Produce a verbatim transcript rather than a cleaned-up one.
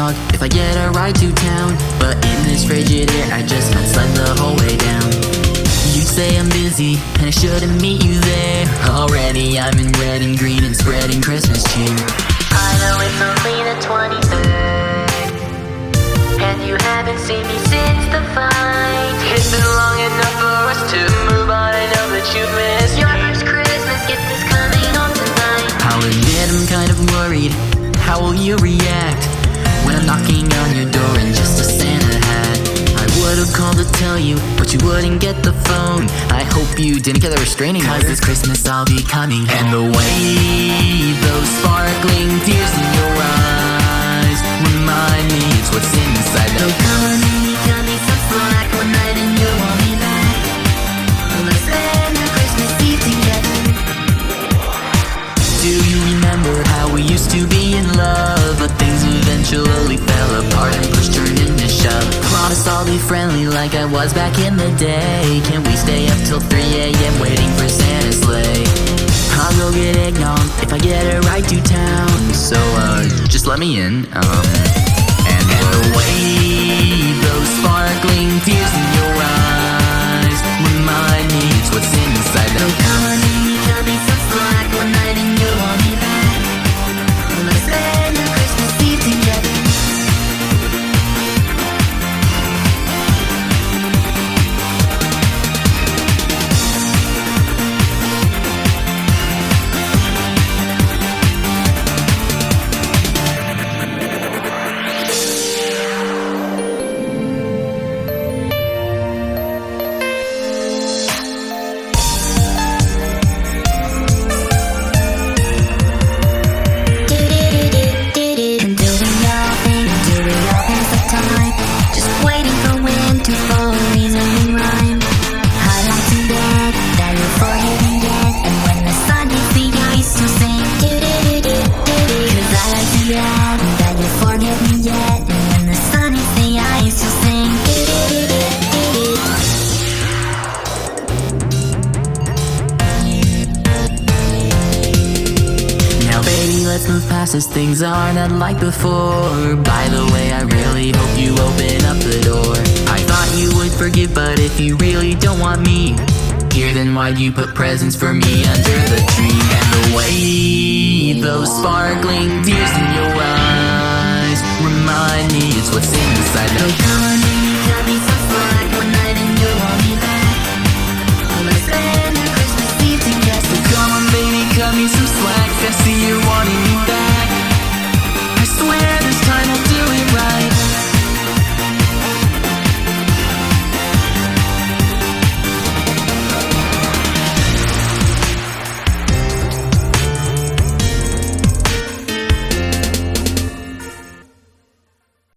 eggnog if I get a ride to town. But in this frigid air, I just might sled the whole way down. You say I'm busy, and I shouldn't meet you there. Already I'm in red and green and spreading Christmas cheer. I know it's only the twenty-third, and you haven't seen me since the fight. It's been long enough for us to move on. I know that you've missed your first Christmas gift is coming home tonight. I'll admit I'm kind of worried. How will you react when I'm knocking on your door in just a Santa hat? I would've called to tell you, but you wouldn't get the phone. I hope you didn't get a restraining order, 'cause this Christmas I'll be coming home. And the way those sparkling tears in your eyes remind me it's what's inside that. So come on in, cut me some slack one night and you want me back. Let's spend our Christmas Eve together. Do you remember how we used to be in love, but things eventually fell apart and push turned into shove? Promise I'll be friendly like I was back in the day. Can we stay up till three a m waiting for Santa's sleigh? I'll go get eggnog if I get a ride to town. So uh, just let me in. Um, and the way those sparkling tears in your eyes remind me it's what's inside that. So come on in, cut me some slack one night and you want me back. Let's spend our Christmas Eve together. Let's move past as things are not like before. By the way, I really hope you open up the door. I thought you would forgive, but if you really don't want me here, then why'd you put presents for me under the tree? And the way those sparkling tears in your eyes